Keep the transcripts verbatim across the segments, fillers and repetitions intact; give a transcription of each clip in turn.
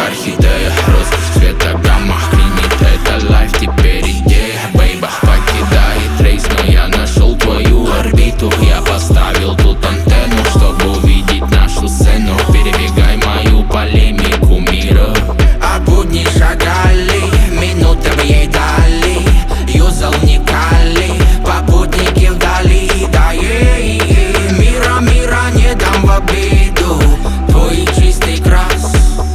орхидея, роскошь цвета гамма, клинит это лайф, теперь идея. Бейба покидает рейс, но я нашел твою орбиту. Я поставил тут антенну, чтобы увидеть нашу сцену. Перебегай мою полемику мира. А будни шагали, минутам ей дали. Юзал не кали, попутники вдали. Да ей, мира, мира не дам в обиду. Твой чистый крас.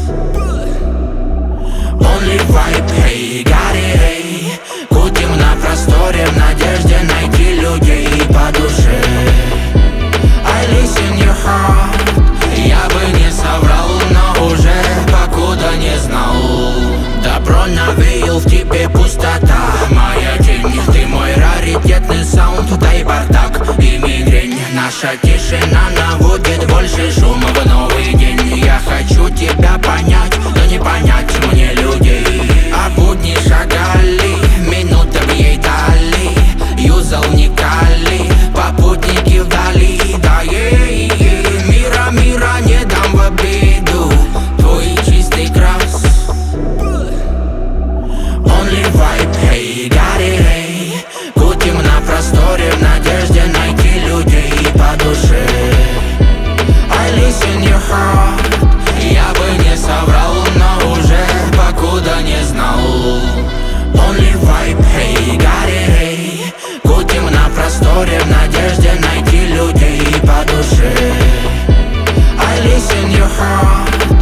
Only vibe, hey, got it, hey. Кутим на просторе в надежде найти людей по душе. I listen your heart. Я бы не соврал, но уже покуда не знал. Добро навеял, в тебе пустота. Моя тень, ты мой раритетный саунд. Дай бардак и мигрень. Наша тишина наводит больше шума в новый день. Я хочу тебя понять, но не понять мне людей. А будни шагали, минутам ей дали. Юзал не кали, попутники вдали. Да ей, мира, мира не дам в обиду. Твой чистый крас. Only vibe, hey, got it, hey. Кутим на просторе в надежде найти людей по душе. I listen your heart. Я бы не соврал, но уже покуда не знал. Only vibe, hey, got it, hey. Кутим на просторе в надежде найти людей по душе. I listen your heart.